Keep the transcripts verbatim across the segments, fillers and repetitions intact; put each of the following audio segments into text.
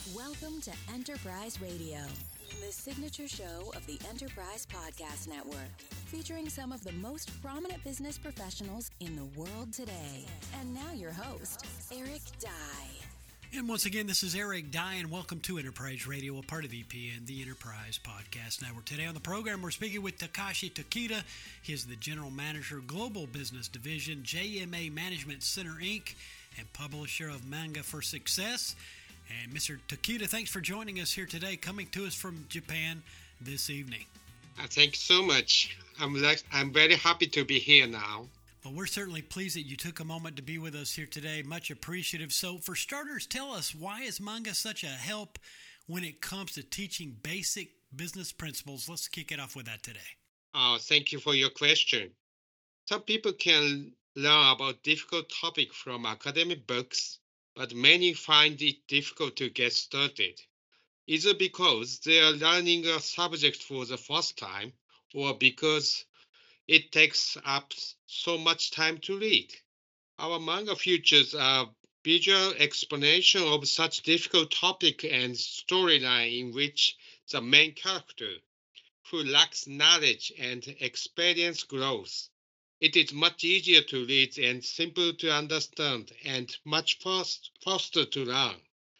Welcome to Enterprise Radio, the signature show of the Enterprise Podcast Network, featuring some of the most prominent business professionals in the world today. And now your host, Eric Dye. And once again, this is Eric Dye, and welcome to Enterprise Radio, a part of E P N, the Enterprise Podcast Network. Today on the program, we're speaking with Takashi Takeda. He is the General Manager, Global Business Division, J M A Management Center, Incorporated, and publisher of Manga for Success. And Mister Takeda, thanks for joining us here today, coming to us from Japan this evening. Uh, thank you so much. I'm like, I'm very happy to be here now. Well, we're certainly pleased that you took a moment to be with us here today. Much appreciative. So for starters, tell us, why is manga such a help when it comes to teaching basic business principles? Let's kick it off with that today. Uh, thank you for your question. Some people can learn about difficult topics from academic books, but many find it difficult to get started, either because they are learning a subject for the first time or because it takes up so much time to read. Our manga features a visual explanation of such difficult topic and storyline in which the main character, who lacks knowledge and experience, grows. It is much easier to read and simple to understand and much fast, faster to learn.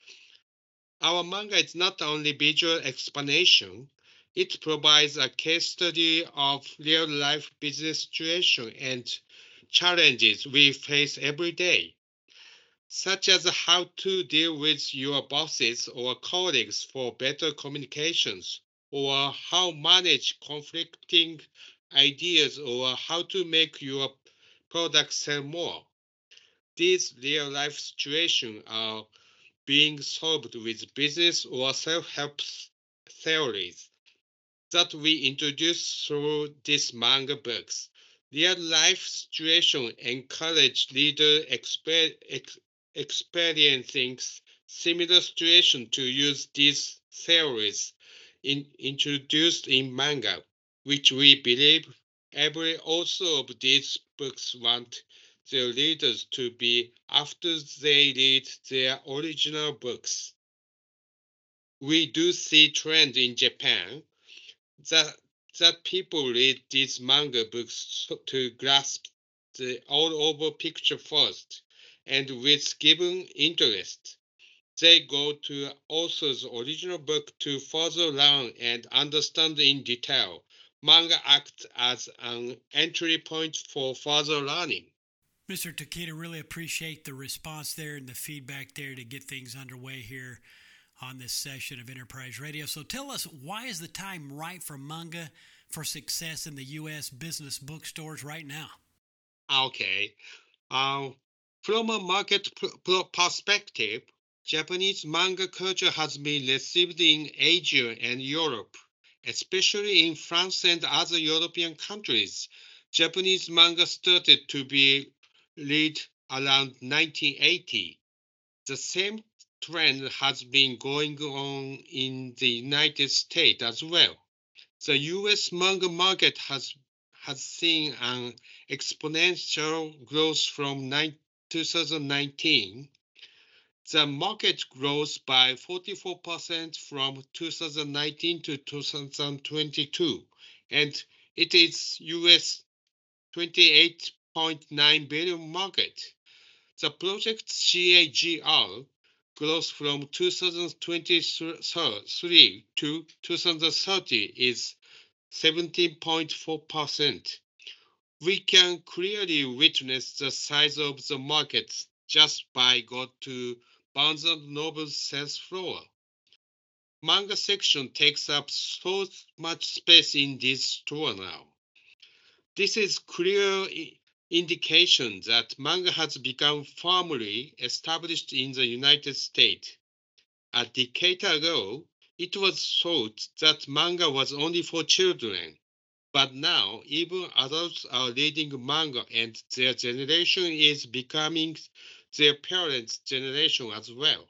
Our manga is not only visual explanation, it provides a case study of real-life business situation and challenges we face every day, such as how to deal with your bosses or colleagues for better communications, or how manage conflicting ideas, or how to make your product sell more. These real-life situations are being solved with business or self-help theories that we introduce through these manga books. Real-life situations encourage readers exper- ex- experiencing similar situations to use these theories in, introduced in manga, which we believe every author of these books want their readers to be after they read their original books. We do see trend in Japan that that people read these manga books to grasp the all-over picture first, and with given interest, they go to author's original book to further learn and understand in detail. Manga acts as an entry point for further learning. Mister Takeda, really appreciate the response there and the feedback there to get things underway here on this session of Enterprise Radio. So tell us, why is the time right for Manga for Success in the U S business bookstores right now? Okay. Uh, from a market p- perspective, Japanese manga culture has been received in Asia and Europe, especially in France and other European countries. Japanese manga started to be read around nineteen eighty. The same trend has been going on in the United States as well. The U S manga market has has seen an exponential growth from two thousand nineteen. The market grows by forty-four percent from two thousand nineteen to two thousand twenty-two, and it is U S twenty-eight point nine billion market. The project C A G R growth from two thousand twenty-three to two thousand thirty is seventeen point four percent. We can clearly witness the size of the market just by going to Barnes and Noble's sales floor. Manga section takes up so much space in this store now. This is clear indication that manga has become firmly established in the United States. A decade ago, it was thought that manga was only for children, but now even adults are reading manga and their generation is becoming their parents' generation as well.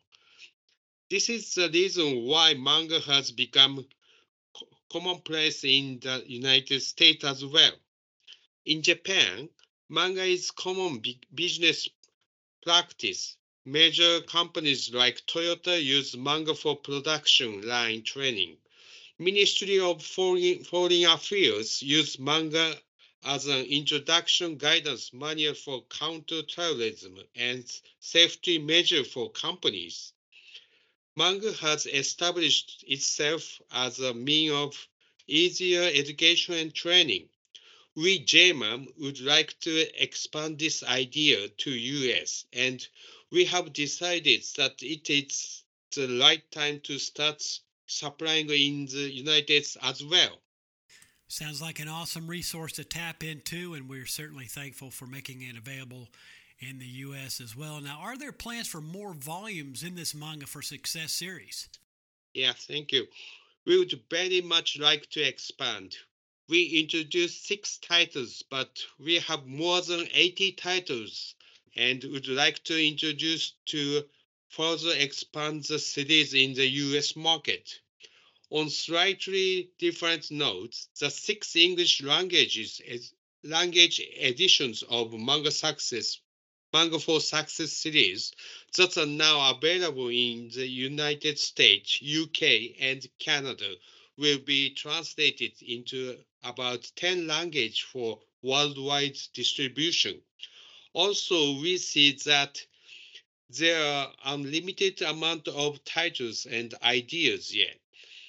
This is the reason why manga has become commonplace in the United States as well. In Japan, manga is common business practice. major companies like Toyota use manga for production line training. Ministry of Foreign, Foreign Affairs use manga as an introduction guidance manual for counter-terrorism and safety measure for companies. Manga has established itself as a means of easier education and training. We, J M A M, would like to expand this idea to U S, and we have decided that it is the right time to start supplying in the United States as well. Sounds like an awesome resource to tap into, and we're certainly thankful for making it available in the U S as well. Now, are there plans for more volumes in this Manga for Success series? Yeah, thank you. We would very much like to expand. We introduced six titles, but we have more than eighty titles and would like to introduce to further expand the series in the U S market. On slightly different notes, the six English languages language editions of Manga Success Manga for Success series that are now available in the United States, U K, and Canada will be translated into about ten languages for worldwide distribution. Also, we see that there are unlimited amount of titles and ideas yet,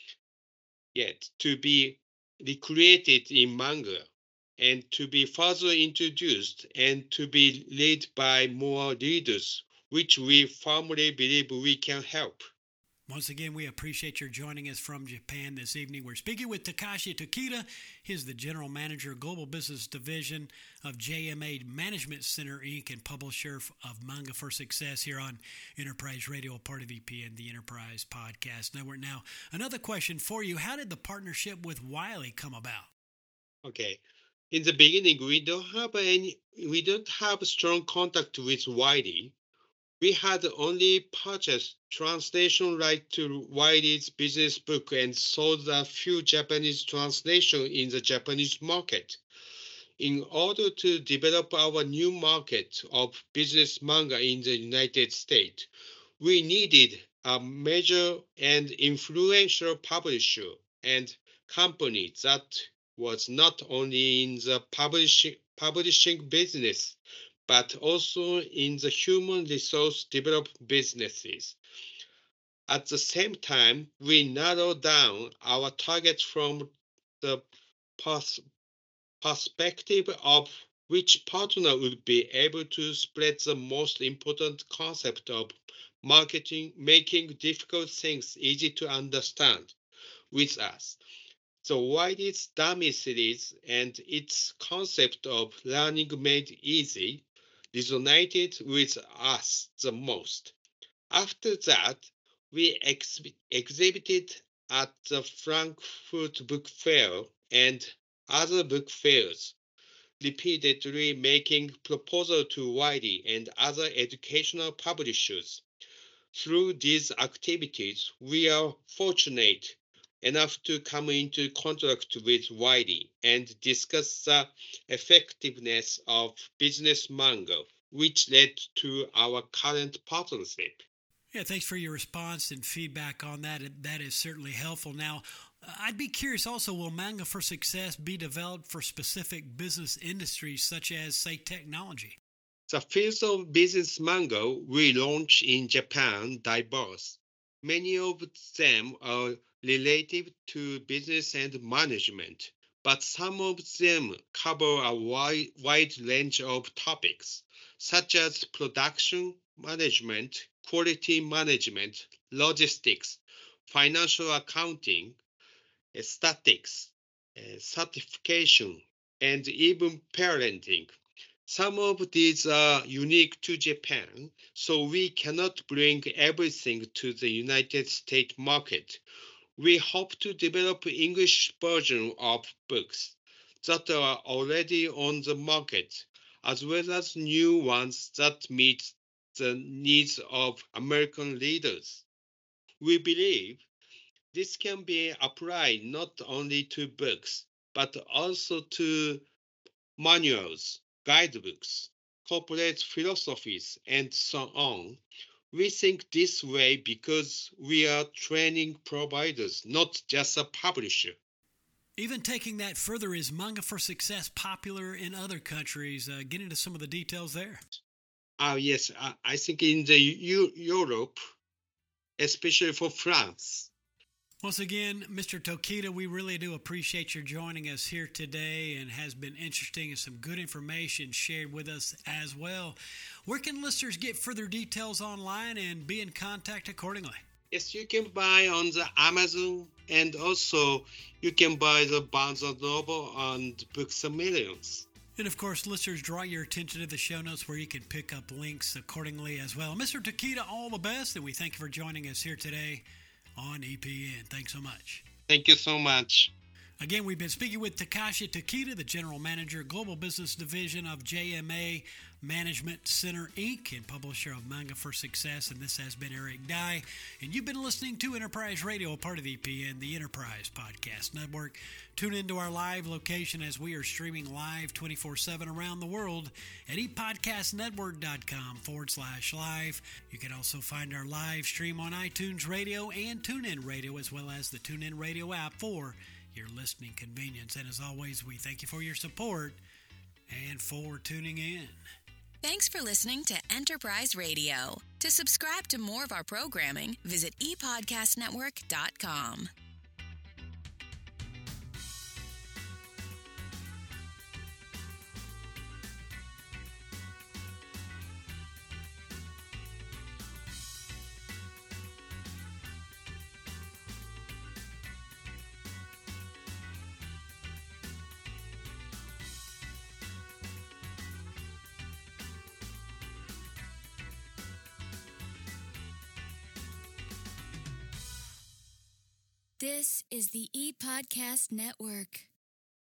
yet to be recreated in manga, and to be further introduced and to be read by more readers, which we firmly believe we can help. Once again, we appreciate your joining us from Japan this evening. We're speaking with Takashi Tokita. He's the General Manager, Global Business Division of J M A Management Center, Incorporated, and publisher of Manga for Success here on Enterprise Radio, a part of E P N, the Enterprise Podcast Network. Now, another question for you. How did the partnership with Wiley come about? Okay. In the beginning, we don't have any, we don't have strong contact with Wiley. We had only purchased translation right to Wiley's business book and sold a few Japanese translations in the Japanese market. In order to develop our new market of business manga in the United States, we needed a major and influential publisher and company that was not only in the publishing, publishing business, but also in the human resource development businesses. At the same time, we narrowed down our targets from the pers- perspective of which partner would be able to spread the most important concept of marketing, making difficult things easy to understand with us. So Wiley's Dummy series and its concept of learning made easy resonated with us the most. After that, we ex- exhibited at the Frankfurt Book Fair and other book fairs, repeatedly making proposals to Wiley and other educational publishers. Through these activities, we are fortunate enough to come into contact with Wiley and discuss the effectiveness of business manga, which led to our current partnership. Yeah, thanks for your response and feedback on that. That is certainly helpful. Now, I'd be curious also, will Manga for Success be developed for specific business industries such as, say, technology? The fields of business manga we launch in Japan diverse. Many of them are related to business and management, but some of them cover a wide, wide range of topics, such as production management, quality management, logistics, financial accounting, statistics, certification, and even parenting. Some of these are unique to Japan, so we cannot bring everything to the United States market. We hope to develop English version of books that are already on the market, as well as new ones that meet the needs of American readers. We believe this can be applied not only to books, but also to manuals, guidebooks, corporate philosophies, and so on. We think this way because we are training providers, not just a publisher. Even taking that further, is Manga for Success popular in other countries? Uh, get into some of the details there. Ah, uh, yes, uh, I think in the U- Europe, especially for France. Once again, Mister Tokita, we really do appreciate your joining us here today, and has been interesting and some good information shared with us as well. Where can listeners get further details online and be in contact accordingly? Yes, you can buy on the Amazon, and also you can buy the Barnes and Noble and Books a Millions. And of course, listeners, draw your attention to the show notes where you can pick up links accordingly as well. Mister Tokita, all the best, and we thank you for joining us here today on E P N. Thanks so much. Thank you so much. Again, we've been speaking with Takashi Tokita, the General Manager, Global Business Division of J M A Management Center, Incorporated, and publisher of Manga for Success. And this has been Eric Dye. And you've been listening to Enterprise Radio, a part of E P N, the Enterprise Podcast Network. Tune into our live location as we are streaming live twenty-four seven around the world at epodcastnetwork.com forward slash live. You can also find our live stream on iTunes Radio and TuneIn Radio, as well as the TuneIn Radio app for your listening convenience. And as always, we thank you for your support and for tuning in. Thanks for listening to Enterprise Radio. To subscribe to more of our programming, visit e podcast network dot com. This is the ePodcast Network.